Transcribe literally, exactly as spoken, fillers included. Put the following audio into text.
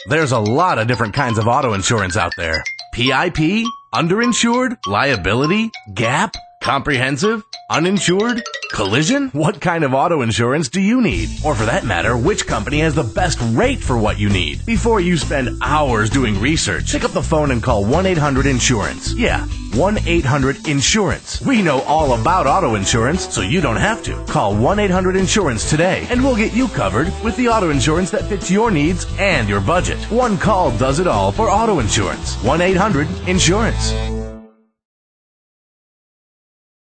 There's a lot of different kinds of auto insurance out there. P I P, underinsured, liability, gap, comprehensive, uninsured, collision? What kind of auto insurance do you need? Or for that matter, which company has the best rate for what you need? Before you spend hours doing research, pick up the phone and call one eight hundred insurance. Yeah, one eight hundred insurance. We know all about auto insurance, so you don't have to. Call one eight hundred insurance today, and we'll get you covered with the auto insurance that fits your needs and your budget. One call does it all for auto insurance. one eight hundred insurance.